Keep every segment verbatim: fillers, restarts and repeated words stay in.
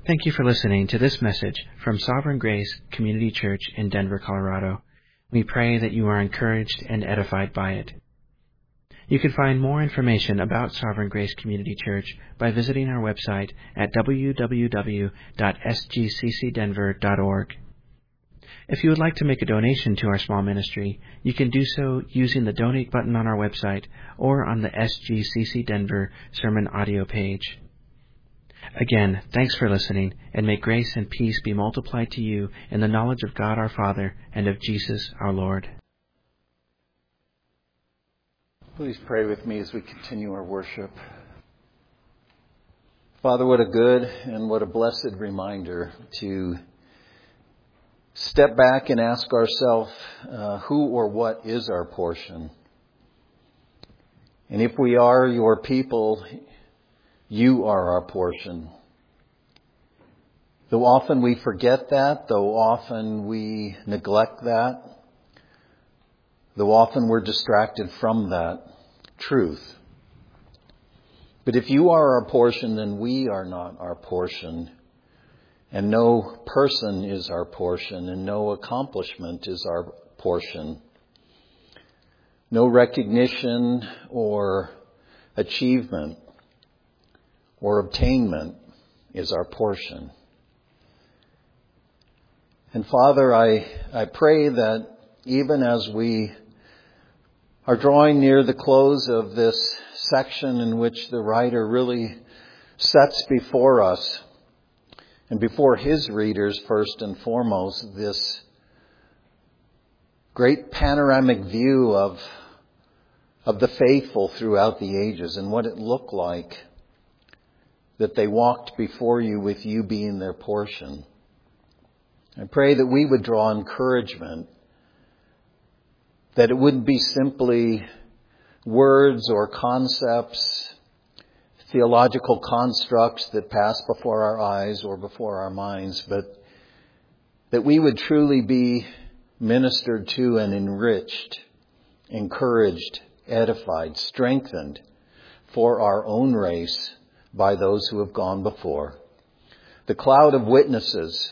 Thank you for listening to this message from Sovereign Grace Community Church in Denver, Colorado. We pray that you are encouraged and edified by it. You can find more information about Sovereign Grace Community Church by visiting our website at w w w dot s g c c denver dot org. If you would like to make a donation to our small ministry, you can do so using the donate button on our website or on the S G C C Denver sermon audio page. Again, thanks for listening, and may grace and peace be multiplied to you in the knowledge of God our Father and of Jesus our Lord. Please pray with me as we continue our worship. Father, what a good and what a blessed reminder to step back and ask ourselves uh, who or what is our portion. And if we are your people, you are our portion. Though often we forget that, though often we neglect that, though often we're distracted from that truth. But if you are our portion, then we are not our portion. And no person is our portion, and no accomplishment is our portion. No recognition or achievement or obtainment is our portion. And Father, I, I pray that even as we are drawing near the close of this section in which the writer really sets before us and before his readers first and foremost this great panoramic view of, of the faithful throughout the ages and what it looked like that they walked before you with you being their portion. I pray that we would draw encouragement, that it wouldn't be simply words or concepts, theological constructs that pass before our eyes or before our minds, but that we would truly be ministered to and enriched, encouraged, edified, strengthened for our own race by those who have gone before. The cloud of witnesses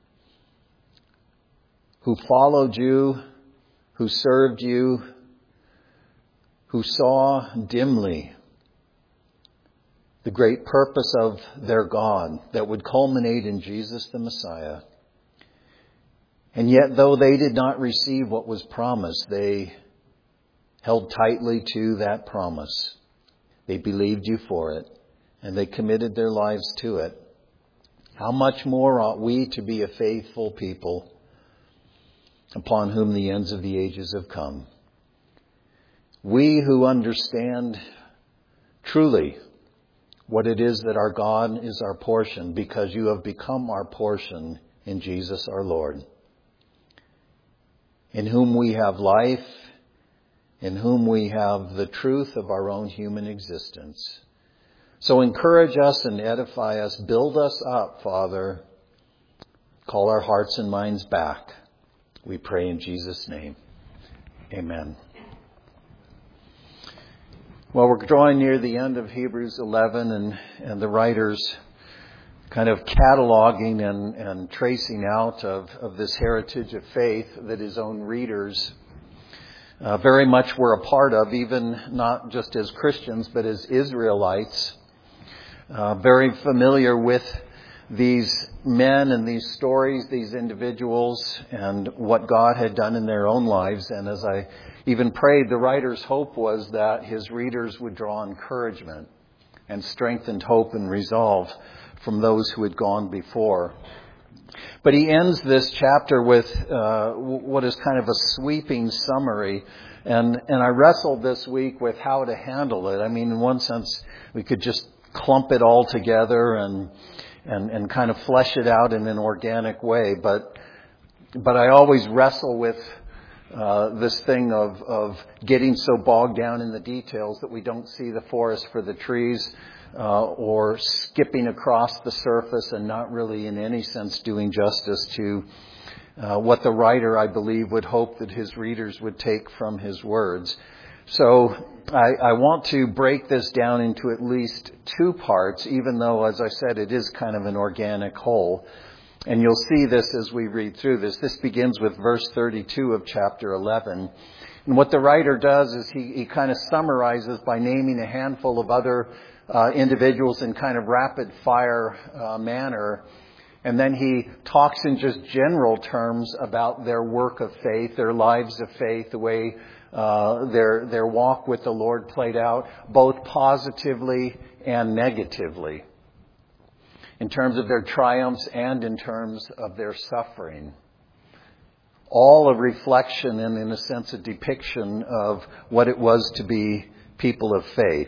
who followed you, who served you, who saw dimly the great purpose of their God that would culminate in Jesus the Messiah. And yet, though they did not receive what was promised, they held tightly to that promise. They believed you for it, and they committed their lives to it. How much more ought we to be a faithful people upon whom the ends of the ages have come? We who understand truly what it is that our God is our portion, because you have become our portion in Jesus our Lord, in whom we have life, in whom we have the truth of our own human existence. So encourage us and edify us, build us up, Father. Call our hearts and minds back. We pray in Jesus' name. Amen. Well, we're drawing near the end of Hebrews eleven, and, and the writer's kind of cataloging and, and tracing out of, of this heritage of faith that his own readers uh, very much were a part of, even not just as Christians, but as Israelites. Uh, very familiar with these men and these stories, these individuals, and what God had done in their own lives. And as I even prayed, the writer's hope was that his readers would draw encouragement and strengthened hope and resolve from those who had gone before. But he ends this chapter with uh, what is kind of a sweeping summary. And, and I wrestled this week with how to handle it. I mean, in one sense, we could just clump it all together and and and kind of flesh it out in an organic way. But but I always wrestle with uh, this thing of, of getting so bogged down in the details that we don't see the forest for the trees, uh, or skipping across the surface and not really in any sense doing justice to uh, what the writer, I believe, would hope that his readers would take from his words. So I, I want to break this down into at least two parts, even though, as I said, it is kind of an organic whole. And you'll see this as we read through this. This begins with verse thirty-two of chapter eleven. And what the writer does is he, he kind of summarizes by naming a handful of other uh, individuals in kind of rapid fire uh, manner. And then he talks in just general terms about their work of faith, their lives of faith, the way uh, their their walk with the Lord played out, both positively and negatively, in terms of their triumphs and in terms of their suffering. All a reflection and, in a sense, a depiction of what it was to be people of faith.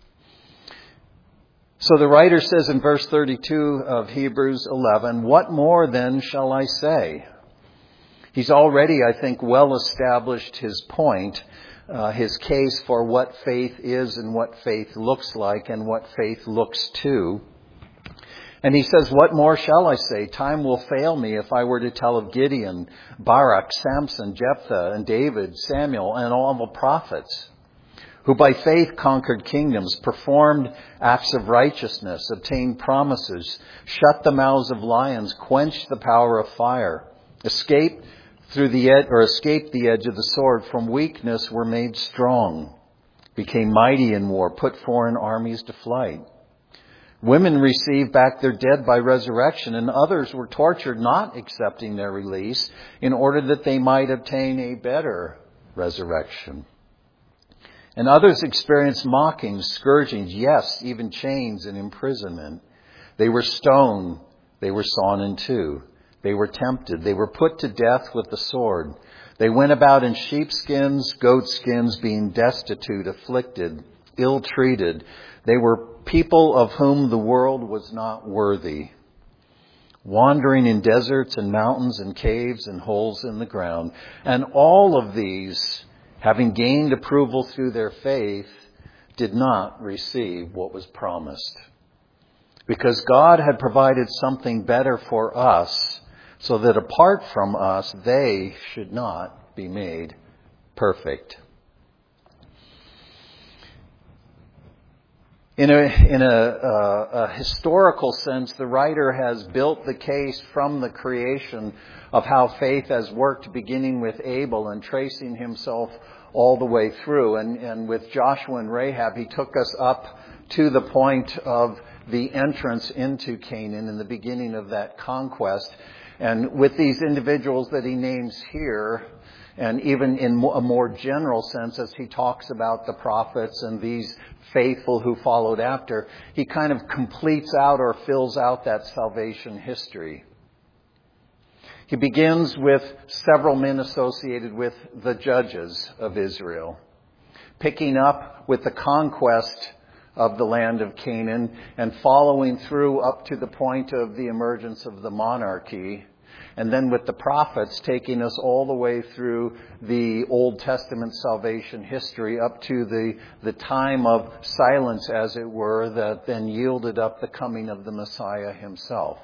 So the writer says in verse thirty-two of Hebrews eleven, "What more then shall I say?" He's already, I think, well established his point, uh, his case for what faith is and what faith looks like and what faith looks to. And he says, "What more shall I say? Time will fail me if I were to tell of Gideon, Barak, Samson, Jephthah, and David, Samuel, and all the prophets, who by faith conquered kingdoms, performed acts of righteousness, obtained promises, shut the mouths of lions, quenched the power of fire, escaped through the ed- or escaped the edge of the sword, from weakness were made strong, became mighty in war, put foreign armies to flight. Women received back their dead by resurrection, and others were tortured, not accepting their release, in order that they might obtain a better resurrection. And others experienced mockings, scourgings, yes, even chains and imprisonment. They were stoned. They were sawn in two. They were tempted. They were put to death with the sword. They went about in sheepskins, goatskins, being destitute, afflicted, ill-treated. They were people of whom the world was not worthy, wandering in deserts and mountains and caves and holes in the ground. And all of these, having gained approval through their faith, did not receive what was promised, because God had provided something better for us, so that apart from us, they should not be made perfect. In a, in a, uh, a historical sense, the writer has built the case from the creation of how faith has worked, beginning with Abel and tracing himself all the way through. And, and with Joshua and Rahab, he took us up to the point of the entrance into Canaan and the beginning of that conquest. And with these individuals that he names here, and even in a more general sense, as he talks about the prophets and these faithful who followed after, he kind of completes out or fills out that salvation history. He begins with several men associated with the judges of Israel, picking up with the conquest of the land of Canaan and following through up to the point of the emergence of the monarchy. And then with the prophets, taking us all the way through the Old Testament salvation history up to the, the time of silence, as it were, that then yielded up the coming of the Messiah himself.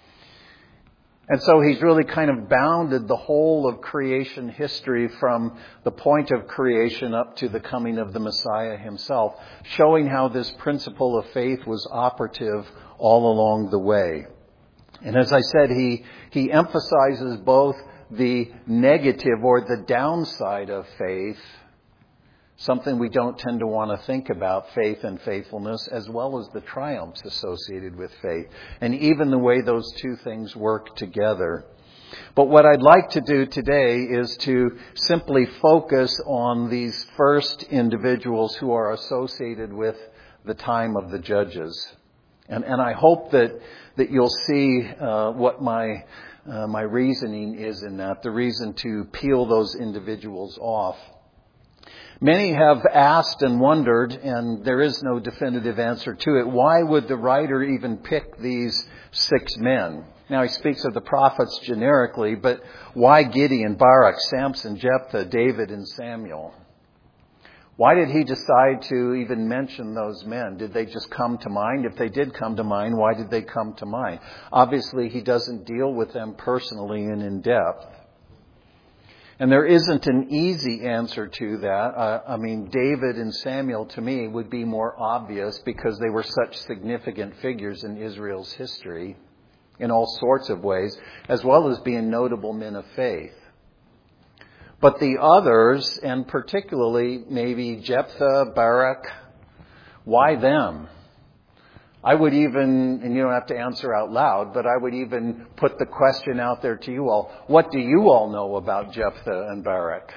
And so he's really kind of bounded the whole of creation history from the point of creation up to the coming of the Messiah himself, showing how this principle of faith was operative all along the way. And as I said, he, he emphasizes both the negative or the downside of faith, something we don't tend to want to think about, faith and faithfulness, as well as the triumphs associated with faith, and even the way those two things work together. But what I'd like to do today is to simply focus on these first individuals who are associated with the time of the judges. And, and I hope that, that you'll see uh, what my uh, my reasoning is in that, the reason to peel those individuals off. Many have asked and wondered, and there is no definitive answer to it, why would the writer even pick these six men? Now, he speaks of the prophets generically, but why Gideon, Barak, Samson, Jephthah, David, and Samuel? Why did he decide to even mention those men? Did they just come to mind? If they did come to mind, why did they come to mind? Obviously, he doesn't deal with them personally and in depth. And there isn't an easy answer to that. Uh, I mean, David and Samuel, to me, would be more obvious because they were such significant figures in Israel's history in all sorts of ways, as well as being notable men of faith. But the others, and particularly maybe Jephthah, Barak, why them? I would even, and you don't have to answer out loud, but I would even put the question out there to you all. What do you all know about Jephthah and Barak?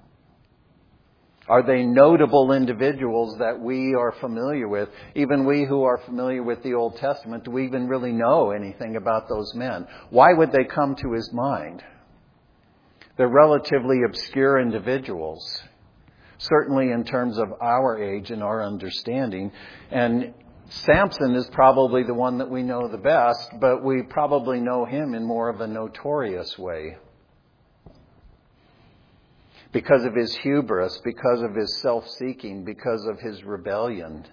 Are they notable individuals that we are familiar with? Even we who are familiar with the Old Testament, do we even really know anything about those men? Why would they come to his mind? They're relatively obscure individuals, certainly in terms of our age and our understanding. And Samson is probably the one that we know the best, but we probably know him in more of a notorious way. Because of his hubris, because of his self-seeking, because of his rebellion.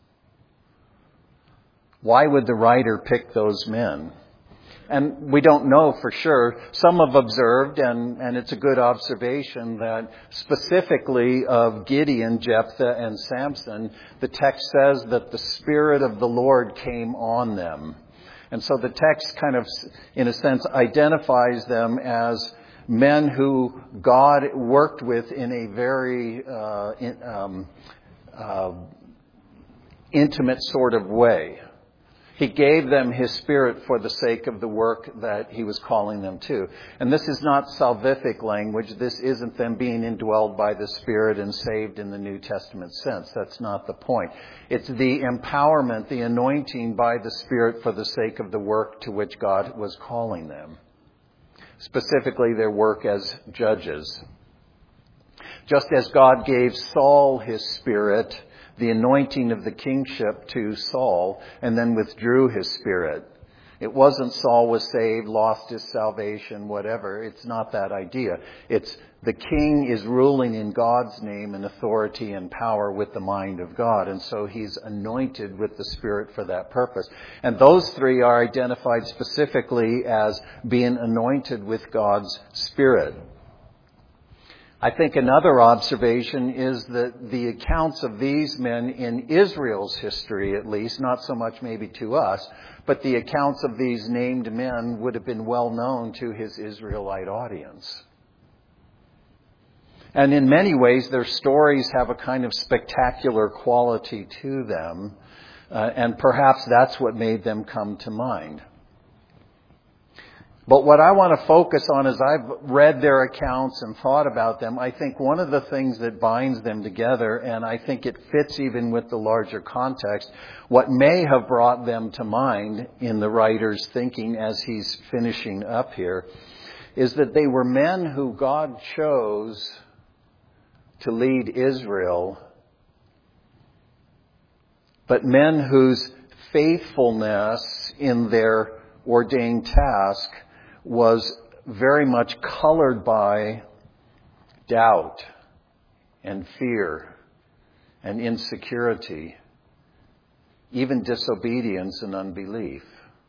Why would the writer pick those men? And we don't know for sure. Some have observed, and, and it's a good observation, that specifically of Gideon, Jephthah, and Samson, the text says that the Spirit of the Lord came on them. And so the text kind of, in a sense, identifies them as men who God worked with in a very uh, in, um, uh, intimate sort of way. He gave them His Spirit for the sake of the work that He was calling them to. And this is not salvific language. This isn't them being indwelled by the Spirit and saved in the New Testament sense. That's not the point. It's the empowerment, the anointing by the Spirit for the sake of the work to which God was calling them. Specifically, their work as judges. Just as God gave Saul His Spirit, the anointing of the kingship to Saul, and then withdrew His Spirit. It wasn't Saul was saved, lost his salvation, whatever. It's not that idea. It's the king is ruling in God's name and authority and power with the mind of God. And so he's anointed with the Spirit for that purpose. And those three are identified specifically as being anointed with God's Spirit. I think another observation is that the accounts of these men in Israel's history, at least, not so much maybe to us, but the accounts of these named men would have been well known to his Israelite audience. And in many ways, their stories have a kind of spectacular quality to them, uh, and perhaps that's what made them come to mind. But what I want to focus on as I've read their accounts and thought about them, I think one of the things that binds them together, and I think it fits even with the larger context, what may have brought them to mind in the writer's thinking as he's finishing up here, is that they were men who God chose to lead Israel, but men whose faithfulness in their ordained task was very much colored by doubt and fear and insecurity, even disobedience and unbelief.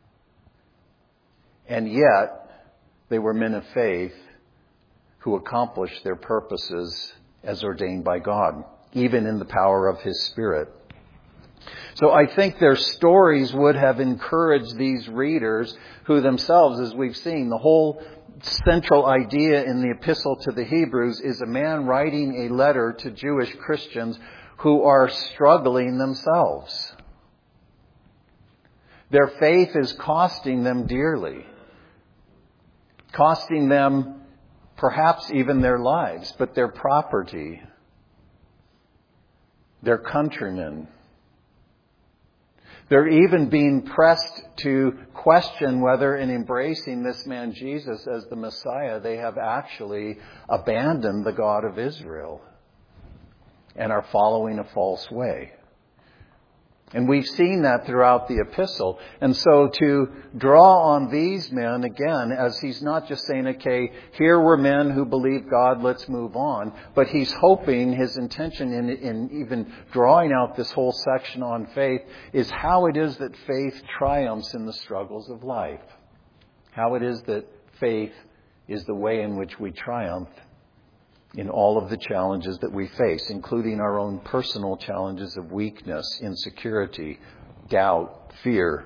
And yet, they were men of faith who accomplished their purposes as ordained by God, even in the power of His Spirit. So I think their stories would have encouraged these readers who themselves, as we've seen, the whole central idea in the epistle to the Hebrews is a man writing a letter to Jewish Christians who are struggling themselves. Their faith is costing them dearly, costing them perhaps even their lives, but their property, their countrymen. They're even being pressed to question whether in embracing this man Jesus as the Messiah, they have actually abandoned the God of Israel and are following a false way. And we've seen that throughout the epistle. And so to draw on these men, again, as he's not just saying, okay, here were men who believe God, let's move on. But he's hoping, his intention in, in even drawing out this whole section on faith is how it is that faith triumphs in the struggles of life. How it is that faith is the way in which we triumph in all of the challenges that we face, including our own personal challenges of weakness, insecurity, doubt, fear.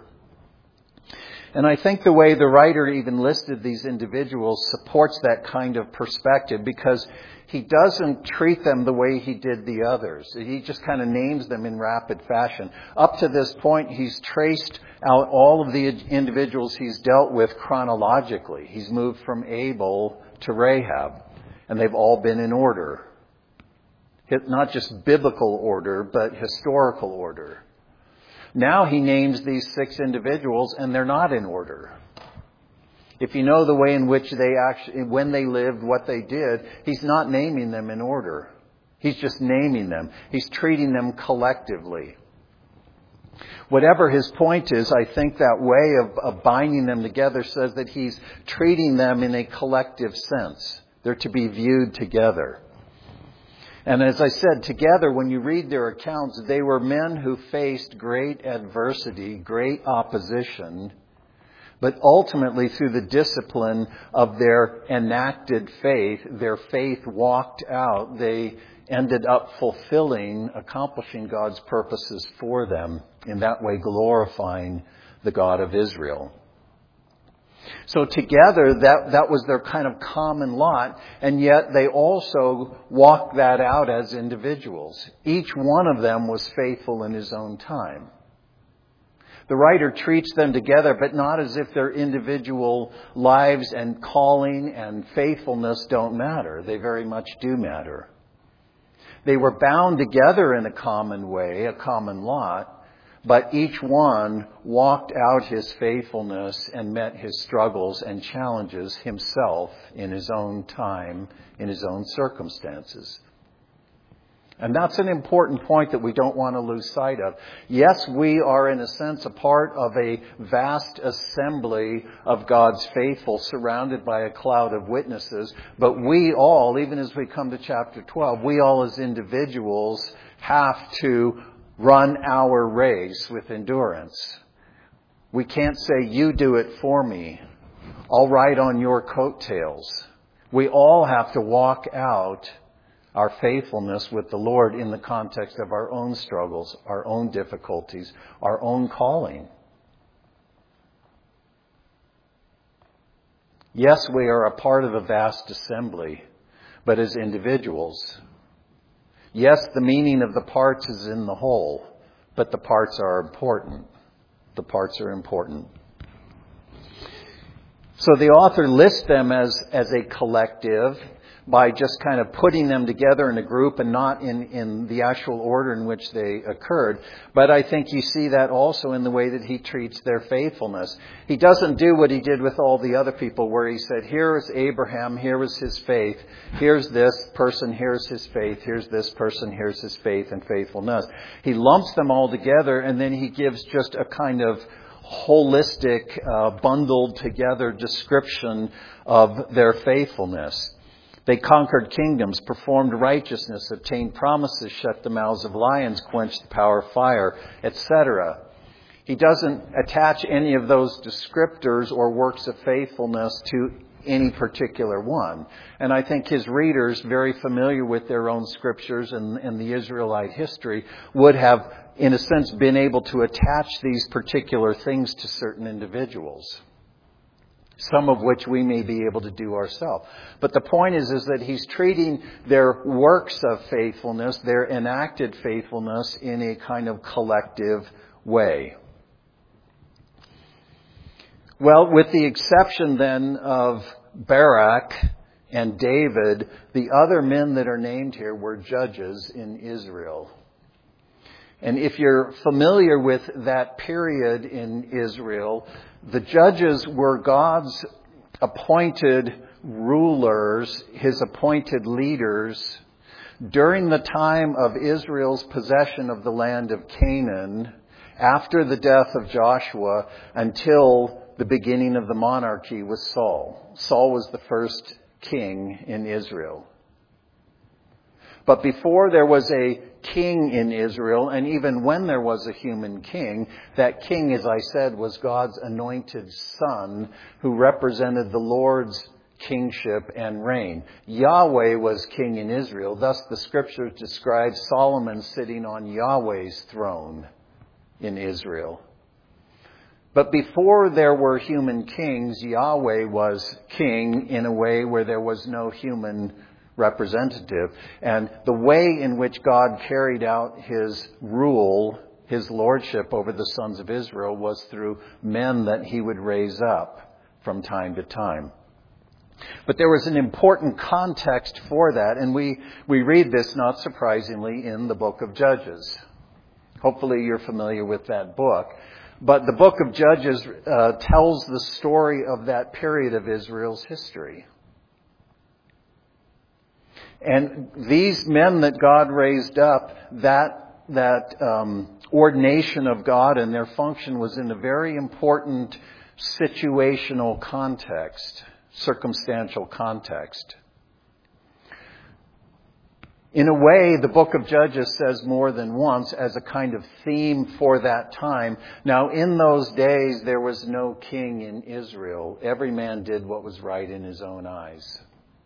And I think the way the writer even listed these individuals supports that kind of perspective, because he doesn't treat them the way he did the others. He just kind of names them in rapid fashion. Up to this point, he's traced out all of the individuals he's dealt with chronologically. He's moved from Abel to Rahab, and they've all been in order. Not just biblical order, but historical order. Now he names these six individuals, and they're not in order. If you know the way in which they actually, when they lived, what they did, he's not naming them in order. He's just naming them. He's treating them collectively. Whatever his point is, I think that way of, of binding them together says that he's treating them in a collective sense. They're to be viewed together. And as I said, together, when you read their accounts, they were men who faced great adversity, great opposition, but ultimately through the discipline of their enacted faith, their faith walked out, they ended up fulfilling, accomplishing God's purposes for them, in that way glorifying the God of Israel. So together, that, that was their kind of common lot, and yet they also walked that out as individuals. Each one of them was faithful in his own time. The writer treats them together, but not as if their individual lives and calling and faithfulness don't matter. They very much do matter. They were bound together in a common way, a common lot, but each one walked out his faithfulness and met his struggles and challenges himself in his own time, in his own circumstances. And that's an important point that we don't want to lose sight of. Yes, we are in a sense a part of a vast assembly of God's faithful surrounded by a cloud of witnesses. But we all, even as we come to chapter twelve, we all as individuals have to run our race with endurance. We can't say, you do it for me. I'll ride on your coattails. We all have to walk out our faithfulness with the Lord in the context of our own struggles, our own difficulties, our own calling. Yes, we are a part of a vast assembly, but as individuals. Yes, the meaning of the parts is in the whole, but the parts are important. The parts are important. So the author lists them as, as a collective by just kind of putting them together in a group and not in, in the actual order in which they occurred. But I think you see that also in the way that he treats their faithfulness. He doesn't do what he did with all the other people where he said, here is Abraham, here was his faith, here's this person, here's his faith, here's this person, here's his faith and faithfulness. He lumps them all together and then he gives just a kind of holistic, uh, bundled together description of their faithfulness. They conquered kingdoms, performed righteousness, obtained promises, shut the mouths of lions, quenched the power of fire, et cetera. He doesn't attach any of those descriptors or works of faithfulness to any particular one. And I think his readers, very familiar with their own scriptures and, and the Israelite history, would have, in a sense, been able to attach these particular things to certain individuals. Some of which we may be able to do ourselves. But the point is, is that he's treating their works of faithfulness, their enacted faithfulness, in a kind of collective way. Well, with the exception then of Barak and David, the other men that are named here were judges in Israel. And if you're familiar with that period in Israel, the judges were God's appointed rulers, his appointed leaders, during the time of Israel's possession of the land of Canaan, after the death of Joshua, until the beginning of the monarchy with Saul. Saul was the first king in Israel. But before there was a king in Israel, and even when there was a human king, that king, as I said, was God's anointed son who represented the Lord's kingship and reign. Yahweh was king in Israel. Thus the scriptures describe Solomon sitting on Yahweh's throne in Israel. But before there were human kings, Yahweh was king in a way where there was no human representative. And the way in which God carried out his rule, his lordship over the sons of Israel, was through men that he would raise up from time to time. But there was an important context for that, and we, we read this, not surprisingly, in the book of Judges. Hopefully you're familiar with that book. But the book of Judges uh, tells the story of that period of Israel's history. And these men that God raised up, that, that um, ordination of God and their function was in a very important situational context, circumstantial context. In a way, the book of Judges says more than once as a kind of theme for that time. Now, in those days, there was no king in Israel. Every man did what was right in his own eyes.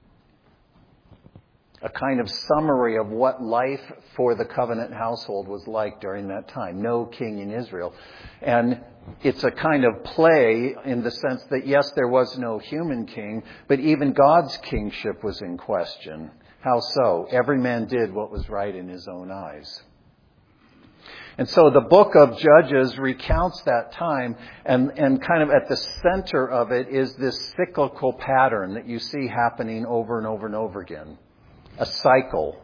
A kind of summary of what life for the covenant household was like during that time. No king in Israel. And it's a kind of play in the sense that, yes, there was no human king, but even God's kingship was in question. How so? Every man did what was right in his own eyes. And so the book of Judges recounts that time, and, and kind of at the center of it is this cyclical pattern that you see happening over and over and over again. A cycle.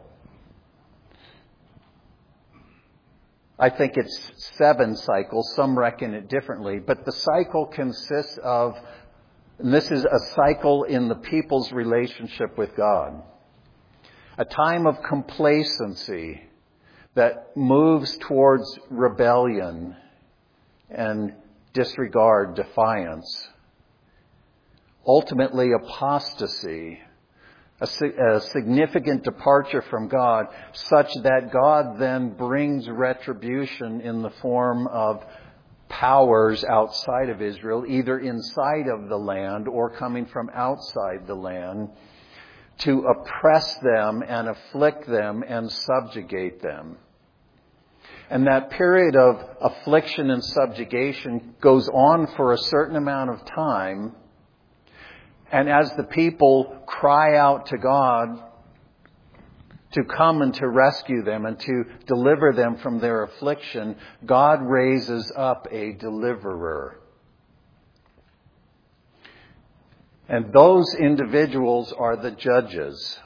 I think it's seven cycles. Some reckon it differently. But the cycle consists of, and this is a cycle in the people's relationship with God. A time of complacency that moves towards rebellion and disregard, defiance. Ultimately, apostasy. A, a significant departure from God, such that God then brings retribution in the form of powers outside of Israel, either inside of the land or coming from outside the land, to oppress them and afflict them and subjugate them. And that period of affliction and subjugation goes on for a certain amount of time. And as the people cry out to God to come and to rescue them and to deliver them from their affliction, God raises up a deliverer. And those individuals are the judges.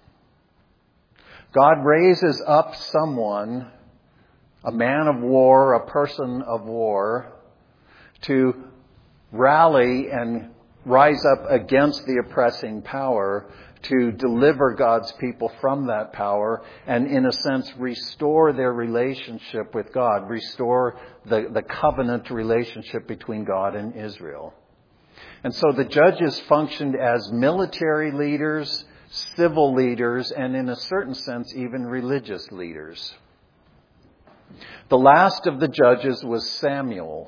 God raises up someone, a man of war, a person of war, to rally and rise up against the oppressing power, to deliver God's people from that power, and in a sense restore their relationship with God, restore the, the covenant relationship between God and Israel. And so the judges functioned as military leaders, civil leaders, and in a certain sense even religious leaders. The last of the judges was Samuel.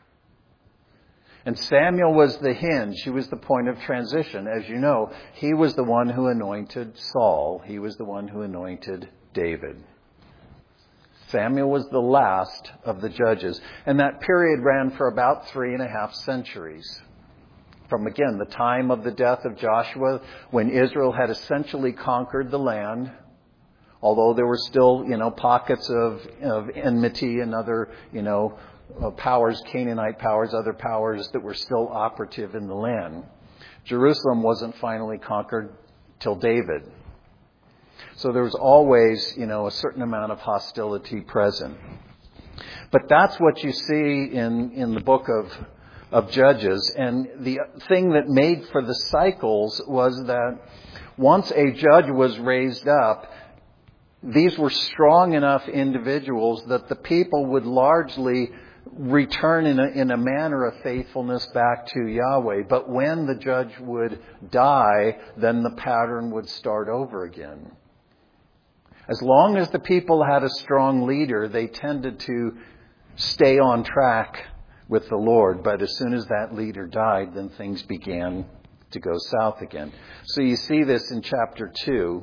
And Samuel was the hinge. He was the point of transition. As you know, he was the one who anointed Saul. He was the one who anointed David. Samuel was the last of the judges. And that period ran for about three and a half centuries. From, again, the time of the death of Joshua, when Israel had essentially conquered the land, although there were still, you know, pockets of, of enmity and other, you know, uh, powers, Canaanite powers, other powers that were still operative in the land. Jerusalem wasn't finally conquered till David. So there was always, you know, a certain amount of hostility present. But that's what you see in, in the book of of Judges. And the thing that made for the cycles was that once a judge was raised up, these were strong enough individuals that the people would largely return in a, in a manner of faithfulness back to Yahweh. But when the judge would die, then the pattern would start over again. As long as the people had a strong leader, they tended to stay on track with the Lord. But as soon as that leader died, then things began to go south again. So you see this in chapter two.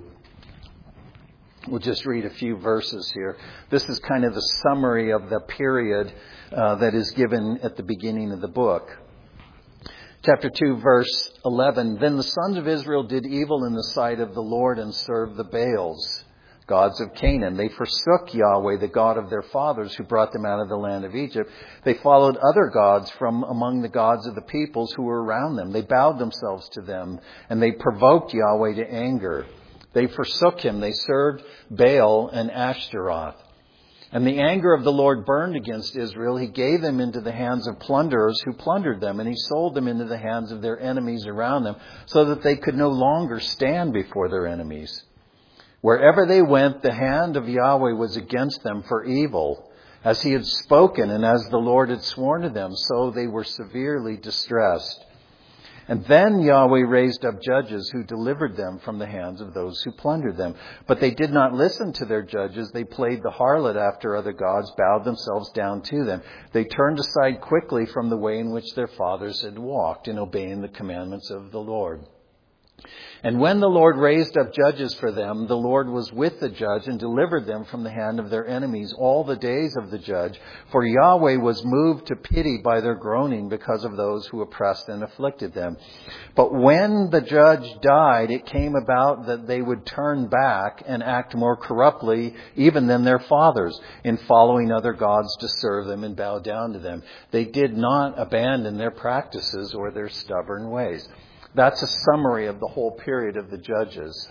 We'll just read a few verses here. This is kind of the summary of the period uh, that is given at the beginning of the book. Chapter two, verse eleven. Then the sons of Israel did evil in the sight of the Lord and served the Baals, gods of Canaan. They forsook Yahweh, the God of their fathers, who brought them out of the land of Egypt. They followed other gods from among the gods of the peoples who were around them. They bowed themselves to them, and they provoked Yahweh to anger. They forsook him. They served Baal and Ashtaroth. And the anger of the Lord burned against Israel. He gave them into the hands of plunderers who plundered them, and he sold them into the hands of their enemies around them, so that they could no longer stand before their enemies. Wherever they went, the hand of Yahweh was against them for evil, as he had spoken and as the Lord had sworn to them, so they were severely distressed. And then Yahweh raised up judges who delivered them from the hands of those who plundered them. But they did not listen to their judges. They played the harlot after other gods, bowed themselves down to them. They turned aside quickly from the way in which their fathers had walked, in obeying the commandments of the Lord. And when the Lord raised up judges for them, the Lord was with the judge and delivered them from the hand of their enemies all the days of the judge. For Yahweh was moved to pity by their groaning because of those who oppressed and afflicted them. But when the judge died, it came about that they would turn back and act more corruptly even than their fathers, in following other gods to serve them and bow down to them. They did not abandon their practices or their stubborn ways. That's a summary of the whole period of the Judges.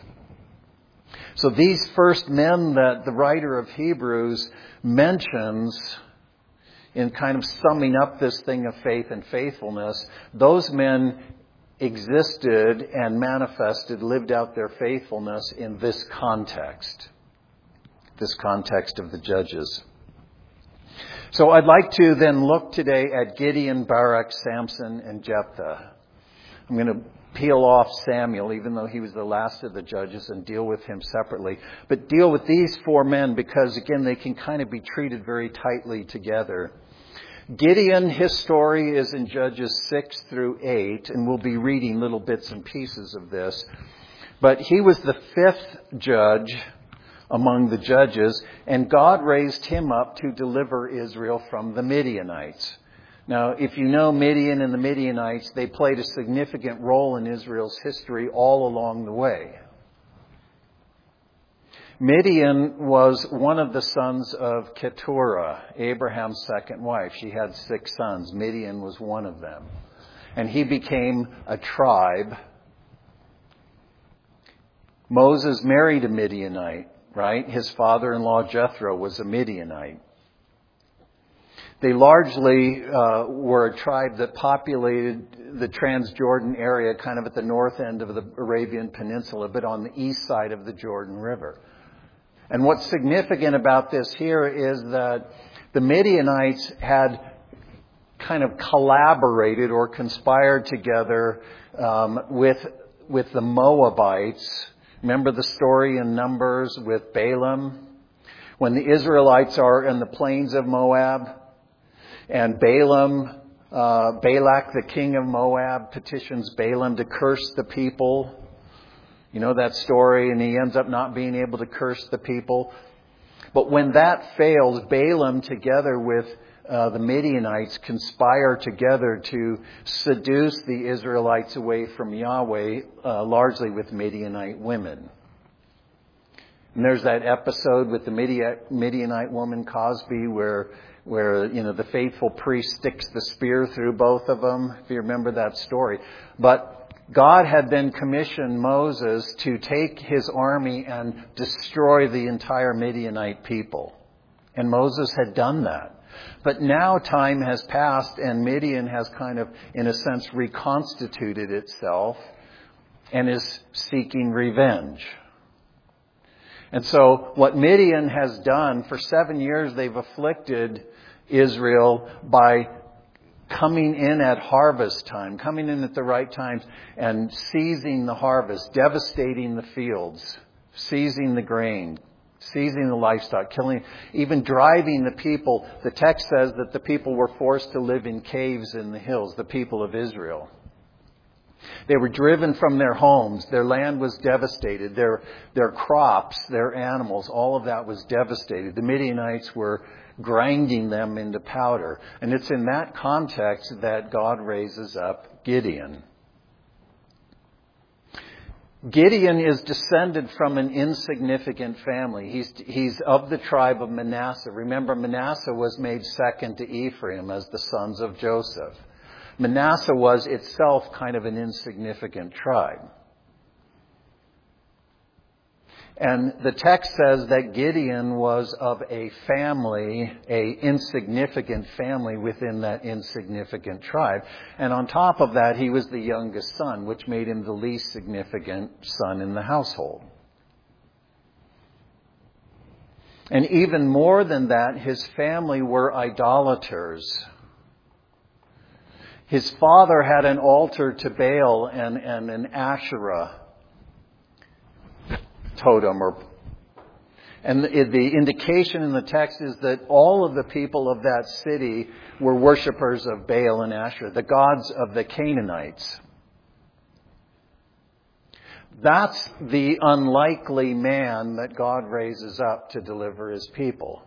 So these first men that the writer of Hebrews mentions in kind of summing up this thing of faith and faithfulness, those men existed and manifested, lived out their faithfulness in this context, this context of the Judges. So I'd like to then look today at Gideon, Barak, Samson, and Jephthah. I'm going to peel off Samuel, even though he was the last of the judges, and deal with him separately. But deal with these four men because, again, they can kind of be treated very tightly together. Gideon, his story is in Judges six through eight, and we'll be reading little bits and pieces of this. But he was the fifth judge among the judges, and God raised him up to deliver Israel from the Midianites. Now, if you know Midian and the Midianites, they played a significant role in Israel's history all along the way. Midian was one of the sons of Keturah, Abraham's second wife. She had six sons. Midian was one of them. And he became a tribe. Moses married a Midianite, right? His father-in-law Jethro was a Midianite. They largely uh, were a tribe that populated the Transjordan area, kind of at the north end of the Arabian Peninsula, but on the east side of the Jordan River. And what's significant about this here is that the Midianites had kind of collaborated or conspired together um, with with the Moabites. Remember the story in Numbers with Balaam? When the Israelites are in the plains of Moab, and Balaam, uh, Balak, the king of Moab, petitions Balaam to curse the people. You know that story, and he ends up not being able to curse the people. But when that fails, Balaam, together with uh, the Midianites, conspire together to seduce the Israelites away from Yahweh, uh, largely with Midianite women. And there's that episode with the Midianite woman, Cosby, where where, you know, the faithful priest sticks the spear through both of them, if you remember that story. But God had then commissioned Moses to take his army and destroy the entire Midianite people. And Moses had done that. But now time has passed and Midian has kind of, in a sense, reconstituted itself and is seeking revenge. And so what Midian has done, for seven years they've afflicted Israel by coming in at harvest time, coming in at the right times and seizing the harvest, devastating the fields, seizing the grain, seizing the livestock, killing, even driving the people. The text says that the people were forced to live in caves in the hills, the people of Israel. They were driven from their homes. Their land was devastated. Their, their crops, their animals, all of that was devastated. The Midianites were grinding them into powder. And it's in that context that God raises up Gideon. Gideon is descended from an insignificant family. He's, he's of the tribe of Manasseh. Remember, Manasseh was made second to Ephraim as the sons of Joseph. Manasseh was itself kind of an insignificant tribe. And the text says that Gideon was of a family, a insignificant family within that insignificant tribe. And on top of that, he was the youngest son, which made him the least significant son in the household. And even more than that, his family were idolaters. His father had an altar to Baal and, and an Asherah totem. Or, and the, the indication in the text is that all of the people of that city were worshippers of Baal and Asherah, the gods of the Canaanites. That's the unlikely man that God raises up to deliver his people.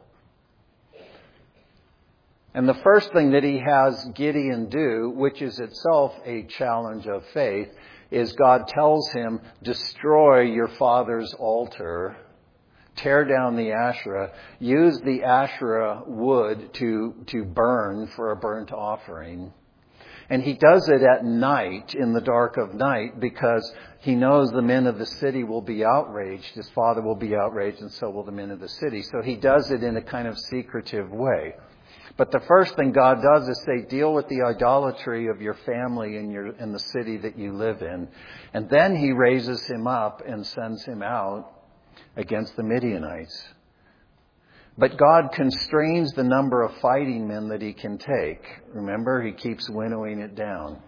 And the first thing that he has Gideon do, which is itself a challenge of faith, is God tells him, destroy your father's altar, tear down the Asherah, use the Asherah wood to, to burn for a burnt offering. And he does it at night, in the dark of night, because he knows the men of the city will be outraged. His father will be outraged, and so will the men of the city. So he does it in a kind of secretive way. But the first thing God does is say, deal with the idolatry of your family and your in the city that you live in. And then he raises him up and sends him out against the Midianites. But God constrains the number of fighting men that he can take. Remember, he keeps winnowing it down.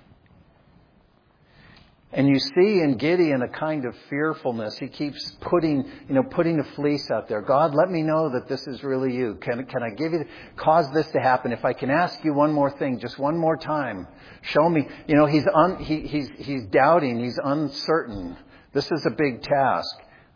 And you see in Gideon a kind of fearfulness. He keeps putting, you know, putting a fleece out there. God, let me know that this is really you. Can, can I give you, cause this to happen? If I can ask you one more thing, just one more time, show me. You know, he's un, he, he's he's doubting. He's uncertain. This is a big task.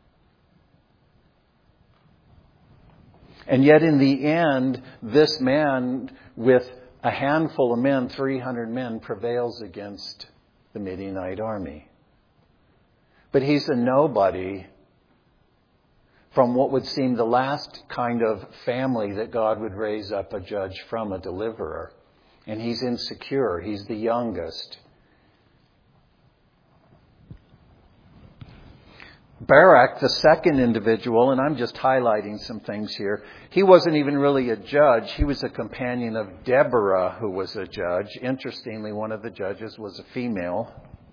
And yet, in the end, this man, with a handful of men, three hundred men, prevails against the Midianite army. But he's a nobody from what would seem the last kind of family that God would raise up a judge from, a deliverer. And he's insecure. He's the youngest. Barak, the second individual, and I'm just highlighting some things here, he wasn't even really a judge. He was a companion of Deborah, who was a judge. Interestingly, one of the judges was a female.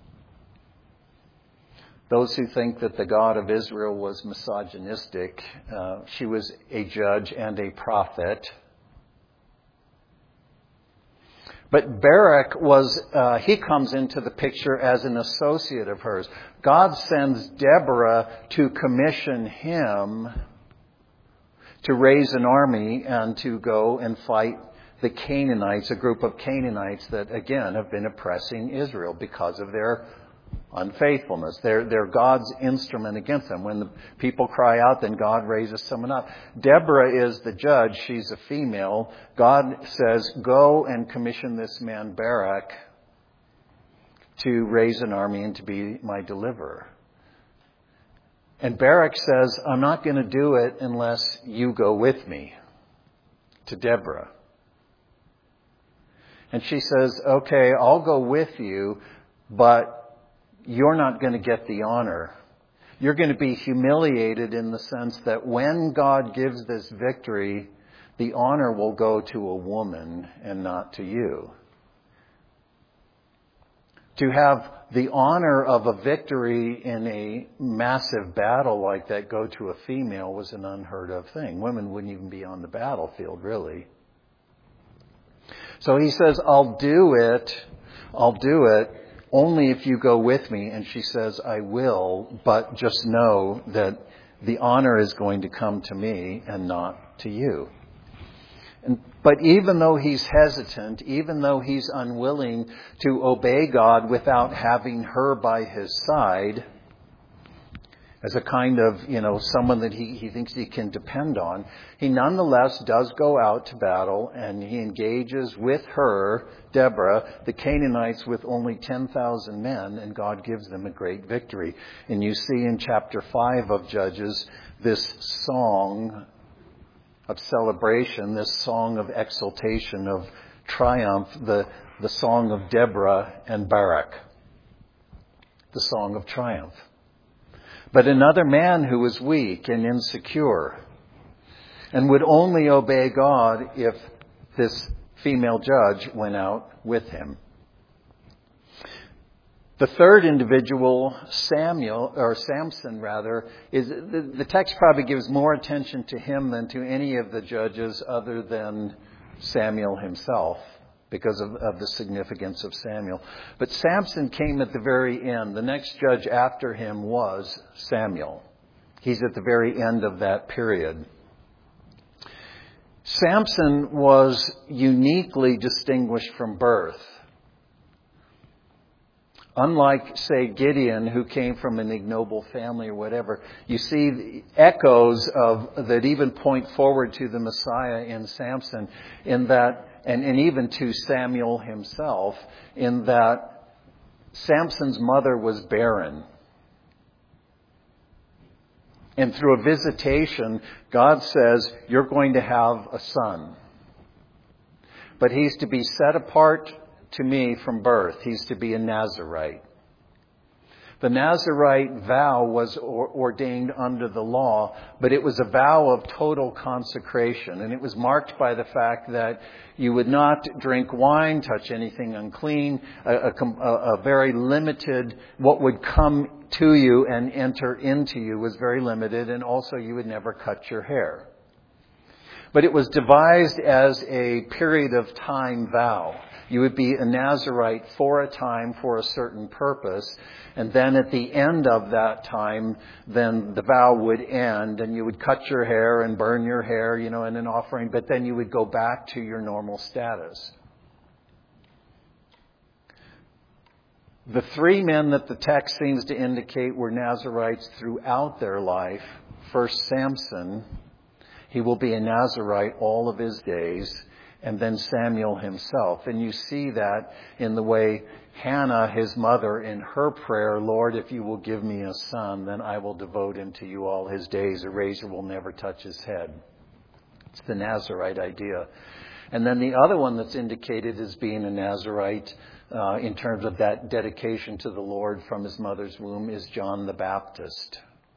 Those who think that the God of Israel was misogynistic, uh, she was a judge and a prophet. But Barak was, uh, he comes into the picture as an associate of hers. God sends Deborah to commission him to raise an army and to go and fight the Canaanites, a group of Canaanites that, again, have been oppressing Israel because of their unfaithfulness. They're, they're God's instrument against them. When the people cry out, then God raises someone up. Deborah is the judge. She's a female. God says, go and commission this man Barak to raise an army and to be my deliverer. And Barak says, I'm not going to do it unless you go with me, to Deborah. And she says, okay, I'll go with you, but you're not going to get the honor. You're going to be humiliated in the sense that when God gives this victory, the honor will go to a woman and not to you. To have the honor of a victory in a massive battle like that go to a female was an unheard of thing. Women wouldn't even be on the battlefield, really. So he says, I'll do it. I'll do it. Only if you go with me. And she says, I will, but just know that the honor is going to come to me and not to you. And But even though he's hesitant, even though he's unwilling to obey God without having her by his side, as a kind of, you know, someone that he, he thinks he can depend on, he nonetheless does go out to battle, and he engages with her, Deborah, the Canaanites, with only ten thousand men, and God gives them a great victory. And you see in chapter five of Judges this song of celebration, this song of exultation, of triumph, the, the song of Deborah and Barak, the song of triumph. But another man who was weak and insecure and would only obey God if this female judge went out with him. The third individual, Samuel, or Samson rather, is the, the text probably gives more attention to him than to any of the judges other than Samuel himself, because of, of the significance of Samuel. But Samson came at the very end. The next judge after him was Samuel. He's at the very end of that period. Samson was uniquely distinguished from birth. Unlike, say, Gideon, who came from an ignoble family or whatever, you see echoes of that even point forward to the Messiah in Samson, in that, and, and even to Samuel himself, in that Samson's mother was barren. And through a visitation, God says, you're going to have a son. But he's to be set apart to me from birth. He's to be a Nazirite. The Nazirite vow was ordained under the law, but it was a vow of total consecration. And it was marked by the fact that you would not drink wine, touch anything unclean, a, a, a very limited, what would come to you and enter into you was very limited, and also you would never cut your hair. But it was devised as a period of time vow. You would be a Nazirite for a time, for a certain purpose. And then at the end of that time, then the vow would end and you would cut your hair and burn your hair, you know, in an offering. But then you would go back to your normal status. The three men that the text seems to indicate were Nazirites throughout their life. First, Samson. He will be a Nazirite all of his days. And then Samuel himself. And you see that in the way Hannah, his mother, in her prayer, Lord, if you will give me a son, then I will devote him to you all his days. A razor will never touch his head. It's the Nazirite idea. And then the other one that's indicated as being a Nazirite uh, in terms of that dedication to the Lord from his mother's womb is John the Baptist.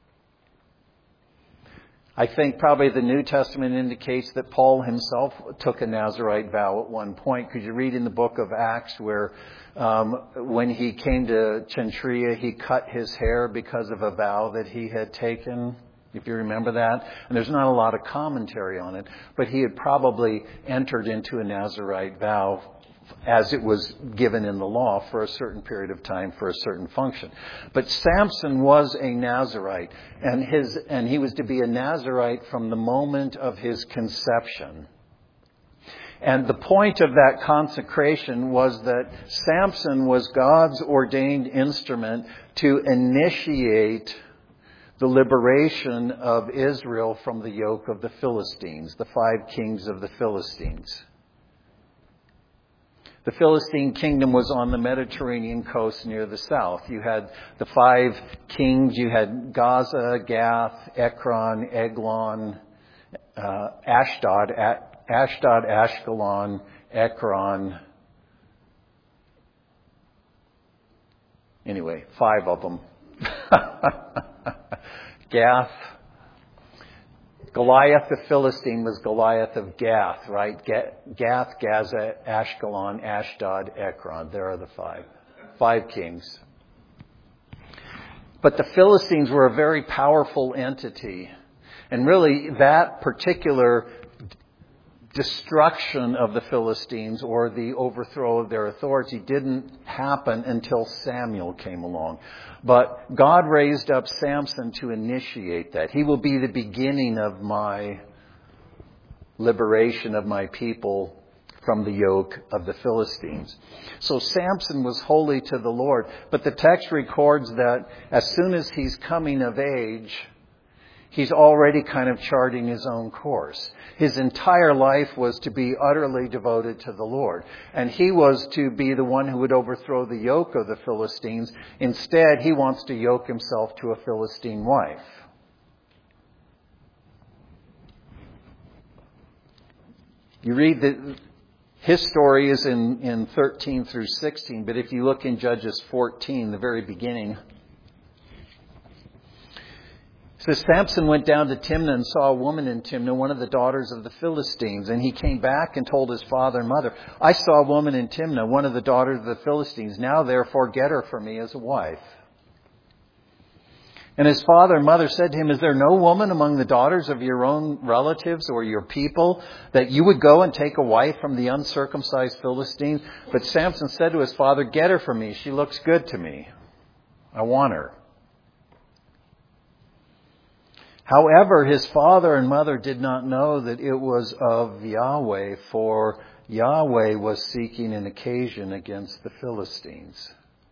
I think probably the New Testament indicates that Paul himself took a Nazirite vow at one point. Could you read in the book of Acts where um, when he came to Cenchrea, he cut his hair because of a vow that he had taken, if you remember that? And there's not a lot of commentary on it, but he had probably entered into a Nazirite vow as it was given in the law for a certain period of time for a certain function. But Samson was a Nazirite, and his and he was to be a Nazirite from the moment of his conception. And the point of that consecration was that Samson was God's ordained instrument to initiate the liberation of Israel from the yoke of the Philistines, the five kings of the Philistines. The Philistine kingdom was on the Mediterranean coast near the south. You had the five kings. You had Gaza, Gath, Ekron, Eglon, uh, Ashdod, A- Ashdod, Ashkelon, Ekron. Anyway, five of them. Gath. Goliath the Philistine was Goliath of Gath, right? Gath, Gaza, Ashkelon, Ashdod, Ekron. There are the five. Five kings. But the Philistines were a very powerful entity. And really, that particular destruction of the Philistines or the overthrow of their authority didn't happen until Samuel came along. But God raised up Samson to initiate that. He will be the beginning of my liberation of my people from the yoke of the Philistines. So Samson was holy to the Lord. But the text records that as soon as he's coming of age, he's already kind of charting his own course. His entire life was to be utterly devoted to the Lord. And he was to be the one who would overthrow the yoke of the Philistines. Instead, he wants to yoke himself to a Philistine wife. You read that his story is in, in thirteen through sixteen, but if you look in Judges fourteen, the very beginning, it says, Samson went down to Timnah and saw a woman in Timnah, one of the daughters of the Philistines. And he came back and told his father and mother, I saw a woman in Timnah, one of the daughters of the Philistines. Now therefore get her for me as a wife. And his father and mother said to him, is there no woman among the daughters of your own relatives or your people that you would go and take a wife from the uncircumcised Philistines? But Samson said to his father, get her for me. She looks good to me. I want her. However, his father and mother did not know that it was of Yahweh, for Yahweh was seeking an occasion against the Philistines.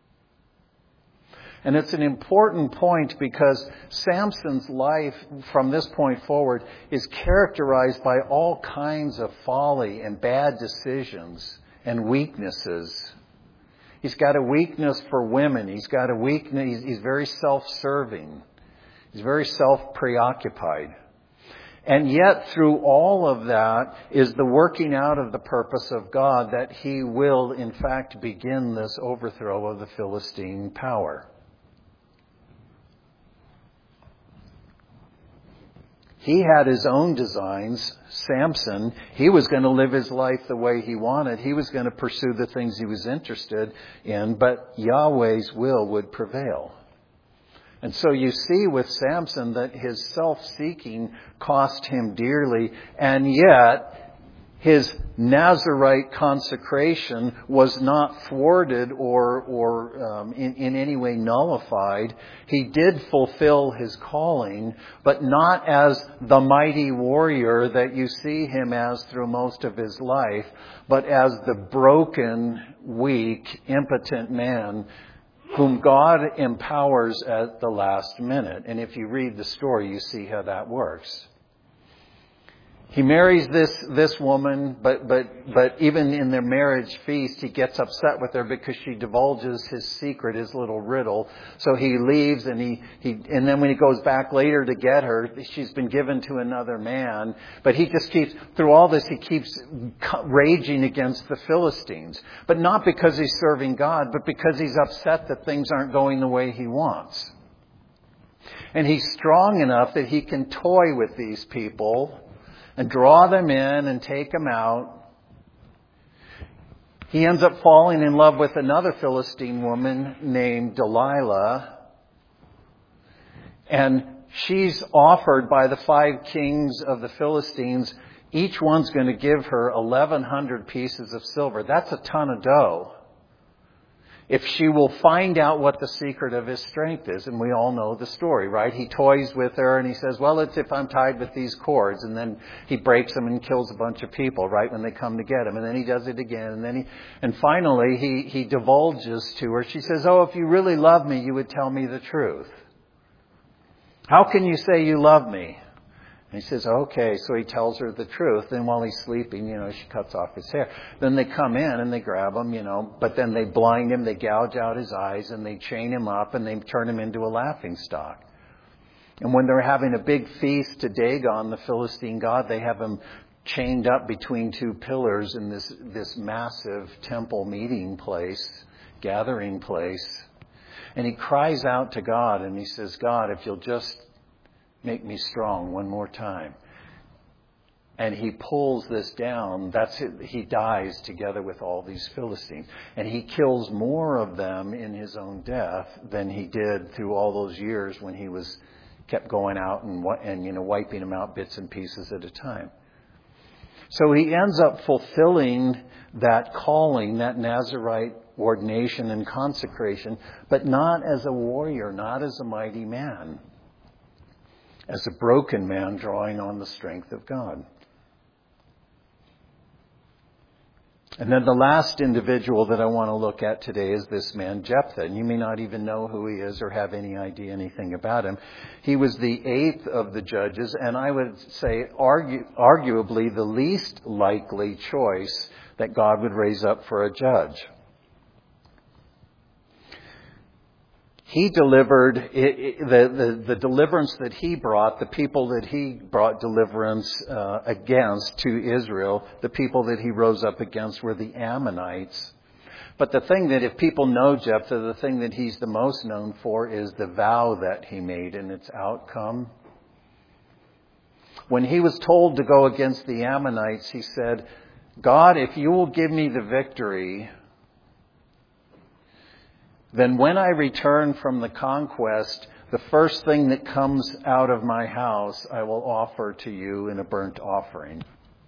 And it's an important point because Samson's life from this point forward is characterized by all kinds of folly and bad decisions and weaknesses. He's got a weakness for women. He's got a weakness. He's, he's very self-serving. He's very self-preoccupied. And yet through all of that is the working out of the purpose of God that he will in fact begin this overthrow of the Philistine power. He had his own designs. Samson, he was going to live his life the way he wanted. He was going to pursue the things he was interested in, but Yahweh's will would prevail. And so you see with Samson that his self-seeking cost him dearly, and yet his Nazirite consecration was not thwarted or, or um, in, in any way nullified. He did fulfill his calling, but not as the mighty warrior that you see him as through most of his life, but as the broken, weak, impotent man whom God empowers at the last minute. And if you read the story, you see how that works. He marries this, this woman, but, but, but even in their marriage feast, he gets upset with her because she divulges his secret, his little riddle. So he leaves and he, he, and then when he goes back later to get her, she's been given to another man. But he just keeps, through all this, he keeps raging against the Philistines. But not because he's serving God, but because he's upset that things aren't going the way he wants. And he's strong enough that he can toy with these people and draw them in and take them out. He ends up falling in love with another Philistine woman named Delilah. And she's offered by the five kings of the Philistines. Each one's going to give her eleven hundred pieces of silver. That's a ton of dough. If she will find out what the secret of his strength is. And we all know the story, right? He toys with her and he says, well, it's if I'm tied with these cords. And then he breaks them and kills a bunch of people, right, when they come to get him. And then he does it again. And then he, and finally he, he divulges to her. She says, oh, if you really love me, you would tell me the truth. How can you say you love me? And he says, okay. So he tells her the truth. Then while he's sleeping, you know, she cuts off his hair. Then they come in and they grab him, you know, but then they blind him, they gouge out his eyes, and they chain him up and they turn him into a laughingstock. And when they're having a big feast to Dagon, the Philistine god, they have him chained up between two pillars in this, this massive temple meeting place, gathering place. And he cries out to God and he says, God, if you'll just make me strong one more time. And he pulls this down. That's it. He dies together with all these Philistines. And he kills more of them in his own death than he did through all those years when he was kept going out and, and you know, wiping them out bits and pieces at a time. So he ends up fulfilling that calling, that Nazirite ordination and consecration, but not as a warrior, not as a mighty man. As a broken man drawing on the strength of God. And then the last individual that I want to look at today is this man, Jephthah. And you may not even know who he is or have any idea anything about him. He was the eighth of the judges, and I would say argue, arguably the least likely choice that God would raise up for a judge. He delivered, it, it, the, the, the deliverance that he brought, the people that he brought deliverance uh, against to Israel, the people that he rose up against were the Ammonites. But the thing that if people know Jephthah, the thing that he's the most known for is the vow that he made and its outcome. When he was told to go against the Ammonites, he said, God, if you will give me the victory, then when I return from the conquest, the first thing that comes out of my house, I will offer to you in a burnt offering.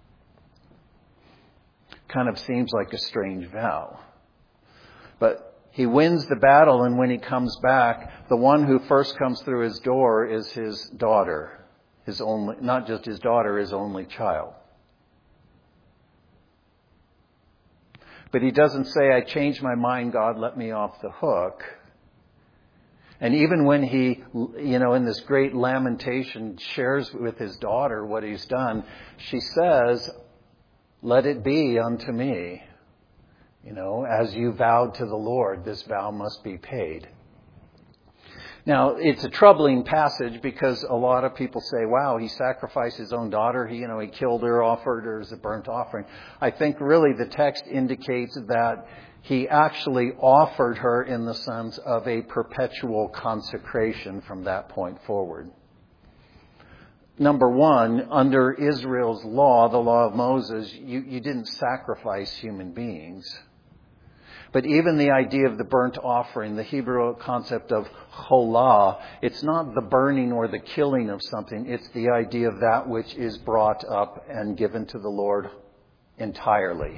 Kind of seems like a strange vow. But he wins the battle, and when he comes back, the one who first comes through his door is his daughter. His only, not just his daughter, his only child. But he doesn't say, I changed my mind, God, let me off the hook. And even when he, you know, in this great lamentation shares with his daughter what he's done, she says, let it be unto me. You know, as you vowed to the Lord, this vow must be paid. Now, it's a troubling passage because a lot of people say, wow, he sacrificed his own daughter. He, you know, he killed her, offered her as a burnt offering. I think really the text indicates that he actually offered her in the sense of a perpetual consecration from that point forward. Number one, under Israel's law, the law of Moses, you, you didn't sacrifice human beings. But even the idea of the burnt offering, the Hebrew concept of cholah, it's not the burning or the killing of something. It's the idea of that which is brought up and given to the Lord entirely.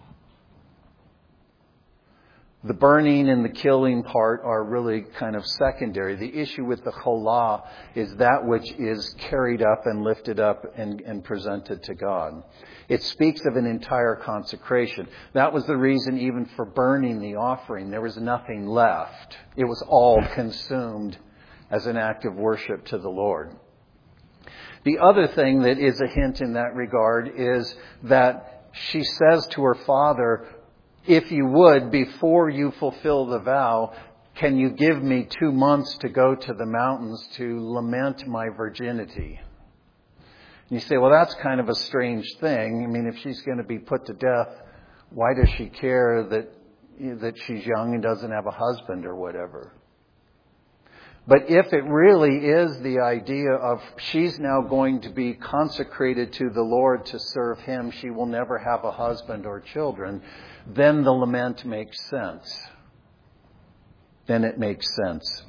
The burning and the killing part are really kind of secondary. The issue with the cholah is that which is carried up and lifted up and, and presented to God. It speaks of an entire consecration. That was the reason even for burning the offering. There was nothing left. It was all consumed as an act of worship to the Lord. The other thing that is a hint in that regard is that she says to her father, if you would, before you fulfill the vow, can you give me two months to go to the mountains to lament my virginity? And you say, well, that's kind of a strange thing. I mean, if she's going to be put to death, why does she care that that she's young and doesn't have a husband or whatever? But if it really is the idea of she's now going to be consecrated to the Lord to serve Him, she will never have a husband or children, then the lament makes sense. Then it makes sense.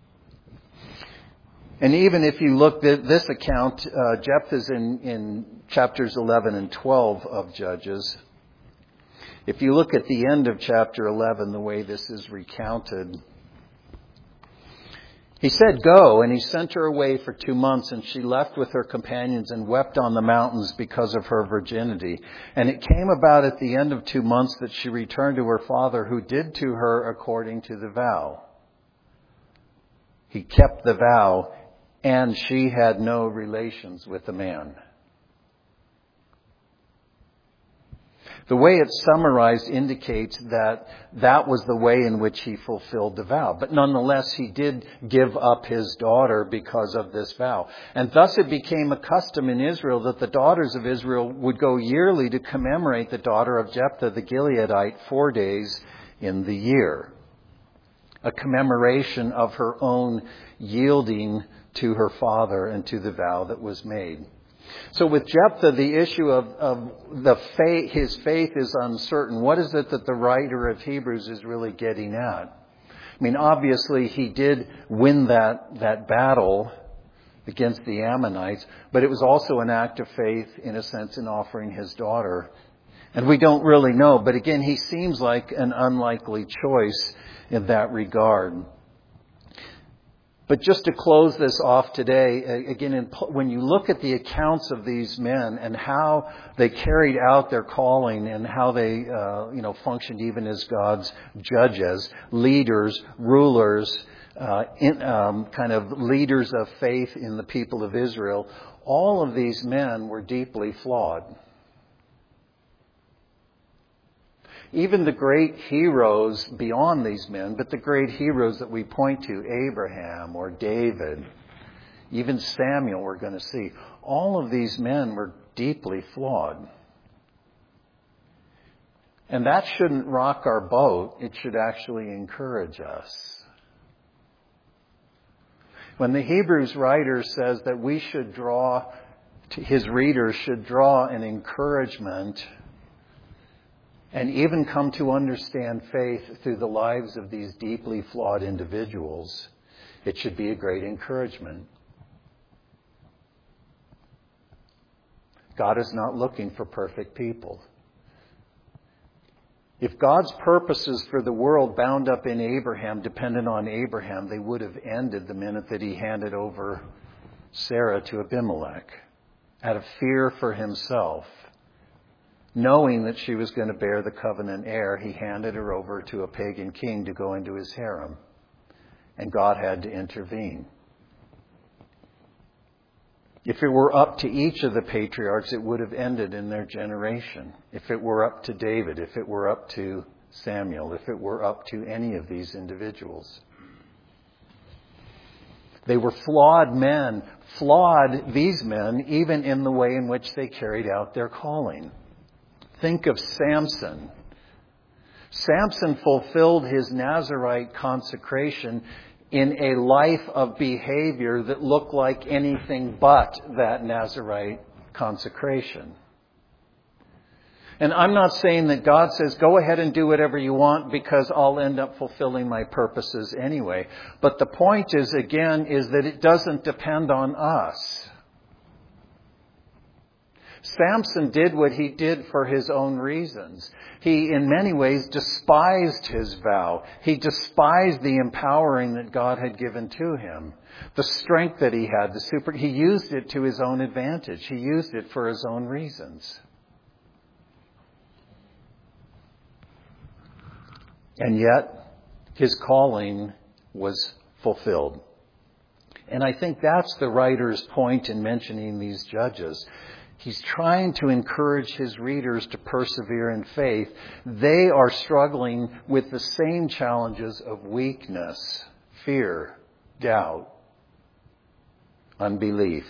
And even if you look at this account, uh, Jephthah's in, in chapters eleven and twelve of Judges. If you look at the end of chapter eleven, the way this is recounted, he said, go, and he sent her away for two months, and she left with her companions and wept on the mountains because of her virginity. And it came about at the end of two months that she returned to her father, who did to her according to the vow. He kept the vow, and she had no relations with the man. The way it's summarized indicates that that was the way in which he fulfilled the vow. But nonetheless, he did give up his daughter because of this vow. And thus it became a custom in Israel that the daughters of Israel would go yearly to commemorate the daughter of Jephthah the Gileadite four days in the year. A commemoration of her own yielding to her father and to the vow that was made. So with Jephthah, the issue of, of the faith, his faith is uncertain. What is it that the writer of Hebrews is really getting at? I mean, obviously he did win that, that battle against the Ammonites, but it was also an act of faith, in a sense, in offering his daughter. And we don't really know, but again, he seems like an unlikely choice in that regard. But just to close this off today, again, in, when you look at the accounts of these men and how they carried out their calling and how they, uh, you know, functioned even as God's judges, leaders, rulers, uh, in, um, kind of leaders of faith in the people of Israel, all of these men were deeply flawed. Even the great heroes beyond these men, but the great heroes that we point to, Abraham or David, even Samuel we're going to see, all of these men were deeply flawed. And that shouldn't rock our boat. It should actually encourage us. When the Hebrews writer says that we should draw, his readers should draw an encouragement and even come to understand faith through the lives of these deeply flawed individuals, it should be a great encouragement. God is not looking for perfect people. If God's purposes for the world bound up in Abraham depended on Abraham, they would have ended the minute that he handed over Sarah to Abimelech out of fear for himself. Knowing that she was going to bear the covenant heir, he handed her over to a pagan king to go into his harem. And God had to intervene. If it were up to each of the patriarchs, it would have ended in their generation. If it were up to David, if it were up to Samuel, if it were up to any of these individuals. They were flawed men, flawed these men, even in the way in which they carried out their calling. Think of Samson. Samson fulfilled his Nazirite consecration in a life of behavior that looked like anything but that Nazirite consecration. And I'm not saying that God says, go ahead and do whatever you want because I'll end up fulfilling my purposes anyway. But the point is, again, is that it doesn't depend on us. Samson did what he did for his own reasons. He, in many ways, despised his vow. He despised the empowering that God had given to him. The strength that he had, the super, he used it to his own advantage. He used it for his own reasons. And yet, his calling was fulfilled. And I think that's the writer's point in mentioning these judges. He's trying to encourage his readers to persevere in faith. They are struggling with the same challenges of weakness, fear, doubt, unbelief.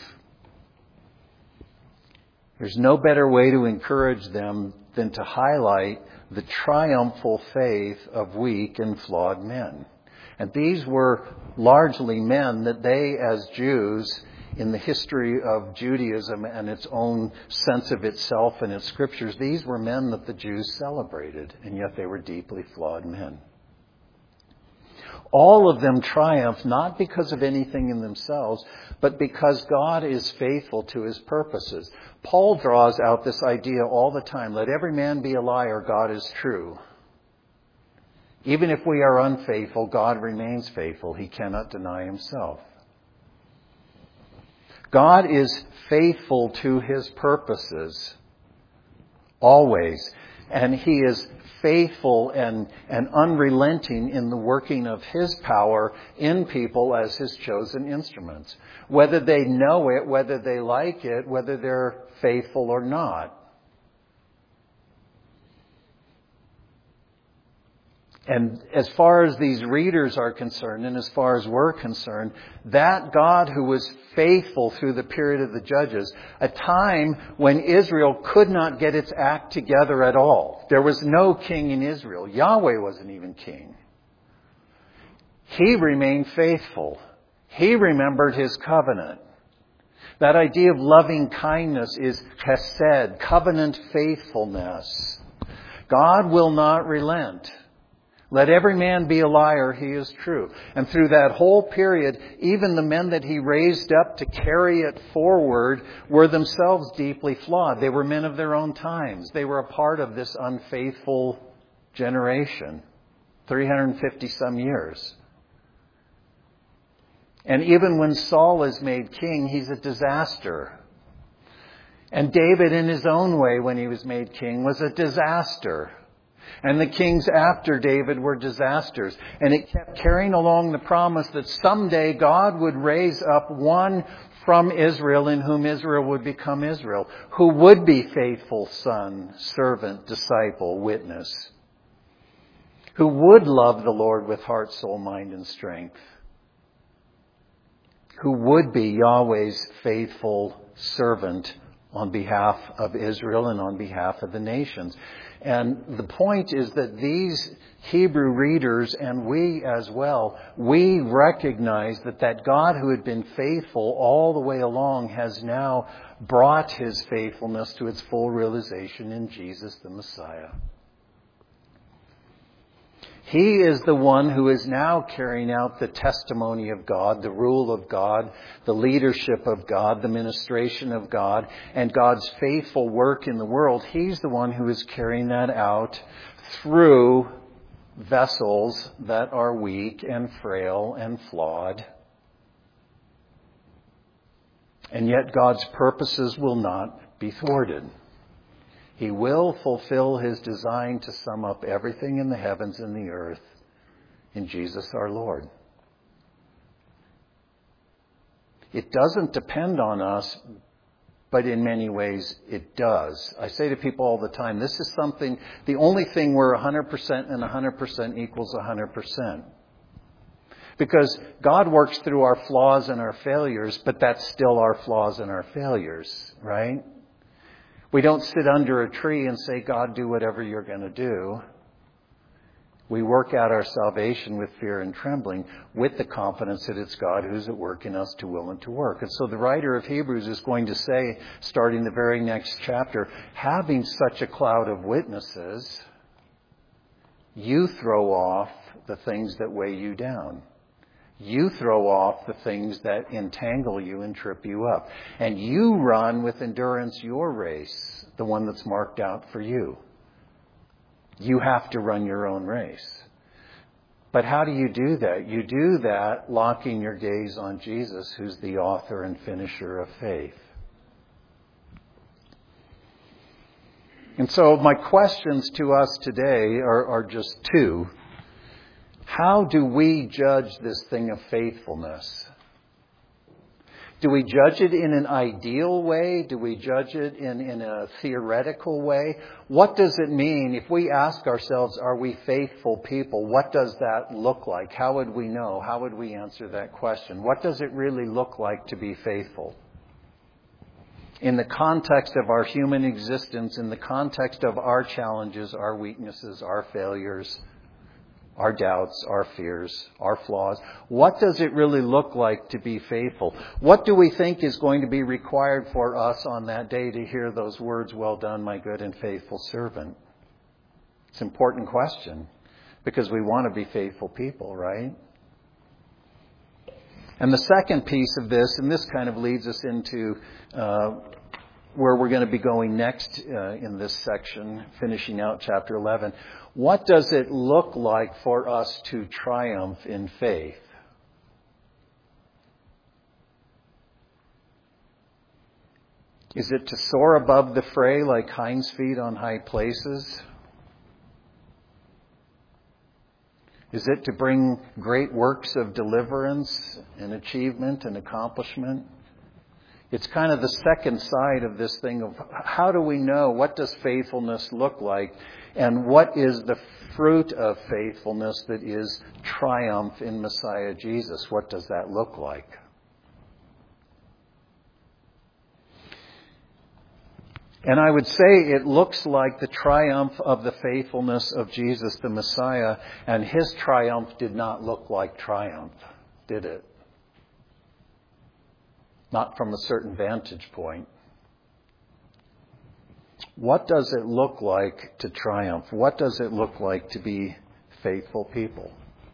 There's no better way to encourage them than to highlight the triumphal faith of weak and flawed men. And these were largely men that they, as Jews, in the history of Judaism and its own sense of itself and its scriptures, these were men that the Jews celebrated, and yet they were deeply flawed men. All of them triumph not because of anything in themselves, but because God is faithful to his purposes. Paul draws out this idea all the time. Let every man be a liar, God is true. Even if we are unfaithful, God remains faithful. He cannot deny himself. God is faithful to his purposes, always. And he is faithful and, and unrelenting in the working of his power in people as his chosen instruments. Whether they know it, whether they like it, whether they're faithful or not. And as far as these readers are concerned, and as far as we're concerned, that God who was faithful through the period of the judges, a time when Israel could not get its act together at all. There was no king in Israel. Yahweh wasn't even king. He remained faithful. He remembered his covenant. That idea of loving kindness is chesed, covenant faithfulness. God will not relent. Let every man be a liar, he is true. And through that whole period, even the men that he raised up to carry it forward were themselves deeply flawed. They were men of their own times. They were a part of this unfaithful generation. three hundred fifty some years. And even when Saul is made king, he's a disaster. And David, in his own way, when he was made king, was a disaster. And the kings after David were disasters. And it kept carrying along the promise that someday God would raise up one from Israel in whom Israel would become Israel, who would be faithful son, servant, disciple, witness, who would love the Lord with heart, soul, mind, and strength, who would be Yahweh's faithful servant on behalf of Israel and on behalf of the nations. And the point is that these Hebrew readers, and we as well, we recognize that that God who had been faithful all the way along has now brought his faithfulness to its full realization in Jesus the Messiah. He is the one who is now carrying out the testimony of God, the rule of God, the leadership of God, the ministration of God, and God's faithful work in the world. He's the one who is carrying that out through vessels that are weak and frail and flawed. And yet God's purposes will not be thwarted. He will fulfill his design to sum up everything in the heavens and the earth in Jesus our Lord. It doesn't depend on us, but in many ways it does. I say to people all the time, this is something, the only thing where one hundred percent and one hundred percent equals one hundred percent. Because God works through our flaws and our failures, but that's still our flaws and our failures, right? We don't sit under a tree and say, God, do whatever you're going to do. We work out our salvation with fear and trembling, with the confidence that it's God who's at work in us to will and to work. And so the writer of Hebrews is going to say, starting the very next chapter, having such a cloud of witnesses, you throw off the things that weigh you down. You throw off the things that entangle you and trip you up. And you run with endurance your race, the one that's marked out for you. You have to run your own race. But how do you do that? You do that locking your gaze on Jesus, who's the author and finisher of faith. And so my questions to us today are, are just two. How do we judge this thing of faithfulness? Do we judge it in an ideal way? Do we judge it in, in a theoretical way? What does it mean if we ask ourselves, are we faithful people? What does that look like? How would we know? How would we answer that question? What does it really look like to be faithful? In the context of our human existence, in the context of our challenges, our weaknesses, our failures, our doubts, our fears, our flaws. What does it really look like to be faithful? What do we think is going to be required for us on that day to hear those words, well done, my good and faithful servant? It's an important question because we want to be faithful people, right? And the second piece of this, and this kind of leads us into uh, where we're going to be going next uh, in this section, finishing out chapter eleven. What does it look like for us to triumph in faith? Is it to soar above the fray like hinds feet on high places? Is it to bring great works of deliverance and achievement and accomplishment? It's kind of the second side of this thing of how do we know? What does faithfulness look like? And what is the fruit of faithfulness that is triumph in Messiah Jesus? What does that look like? And I would say it looks like the triumph of the faithfulness of Jesus the Messiah, and his triumph did not look like triumph, did it? Not from a certain vantage point. What does it look like to triumph? What does it look like to be faithful people?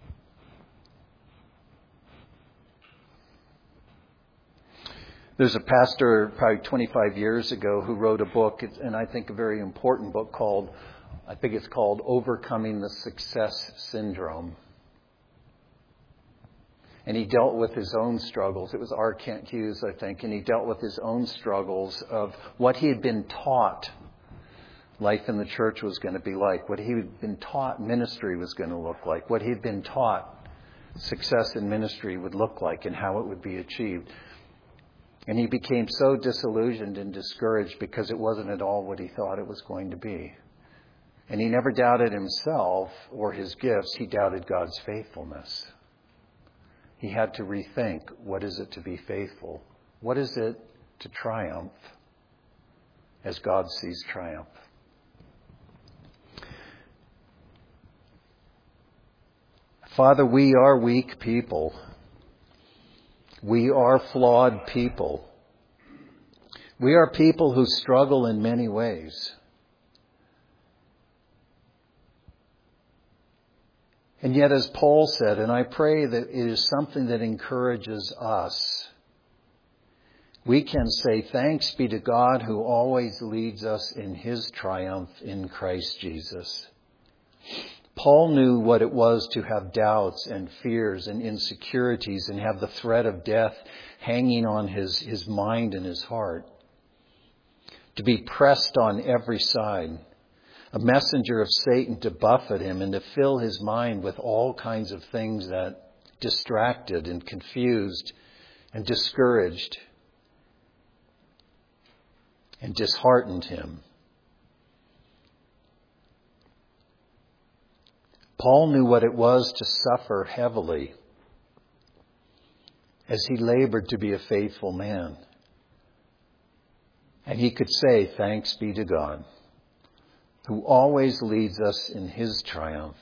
There's a pastor probably twenty-five years ago who wrote a book, and I think a very important book called, I think it's called Overcoming the Success Syndrome. And he dealt with his own struggles. It was R. Kent Hughes, I think, and he dealt with his own struggles of what he had been taught life in the church was going to be like, what he had been taught ministry was going to look like, what he had been taught success in ministry would look like and how it would be achieved. And he became so disillusioned and discouraged because it wasn't at all what he thought it was going to be. And he never doubted himself or his gifts. He doubted God's faithfulness. He had to rethink, what is it to be faithful? What is it to triumph as God sees triumph? Father, we are weak people. We are flawed people. We are people who struggle in many ways. And yet, as Paul said, and I pray that it is something that encourages us, we can say, thanks be to God who always leads us in his triumph in Christ Jesus. Paul knew what it was to have doubts and fears and insecurities and have the threat of death hanging on his, his mind and his heart. To be pressed on every side. A messenger of Satan to buffet him and to fill his mind with all kinds of things that distracted and confused and discouraged and disheartened him. Paul knew what it was to suffer heavily as he labored to be a faithful man. And he could say, thanks be to God, who always leads us in his triumph.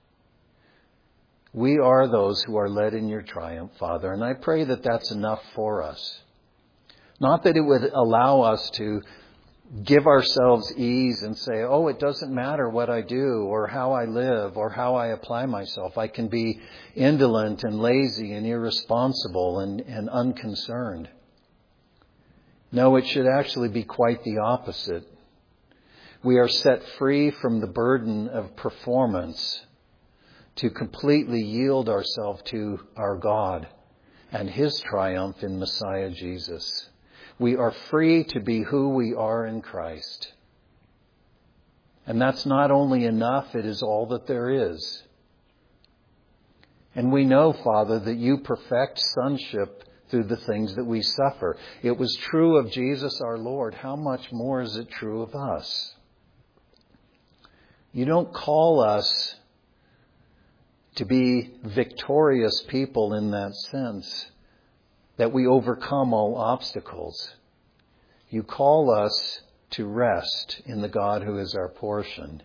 We are those who are led in your triumph, Father, and I pray that that's enough for us. Not that it would allow us to give ourselves ease and say, oh, it doesn't matter what I do or how I live or how I apply myself. I can be indolent and lazy and irresponsible and, and unconcerned. No, it should actually be quite the opposite. We are set free from the burden of performance to completely yield ourselves to our God and his triumph in Messiah Jesus. We are free to be who we are in Christ. And that's not only enough, it is all that there is. And we know, Father, that you perfect sonship through the things that we suffer. It was true of Jesus our Lord. How much more is it true of us? You don't call us to be victorious people in that sense, that we overcome all obstacles. You call us to rest in the God who is our portion,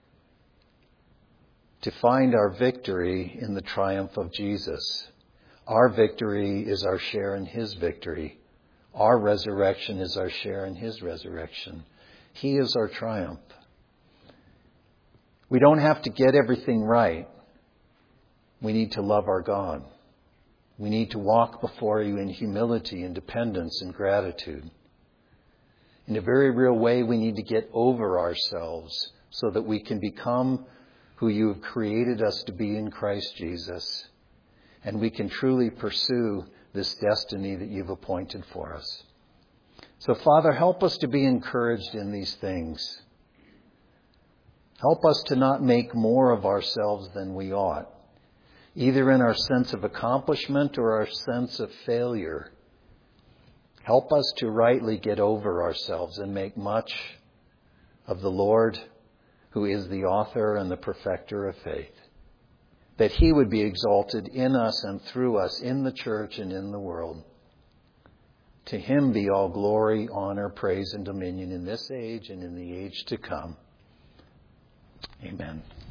to find our victory in the triumph of Jesus. Our victory is our share in his victory. Our resurrection is our share in his resurrection. He is our triumph. We don't have to get everything right. We need to love our God. We need to walk before you in humility and dependence and gratitude. In a very real way, we need to get over ourselves so that we can become who you have created us to be in Christ Jesus. And we can truly pursue this destiny that you've appointed for us. So, Father, help us to be encouraged in these things. Help us to not make more of ourselves than we ought, either in our sense of accomplishment or our sense of failure. Help us to rightly get over ourselves and make much of the Lord, who is the author and the perfecter of faith, that he would be exalted in us and through us in the church and in the world. To him be all glory, honor, praise, and dominion in this age and in the age to come. Amen.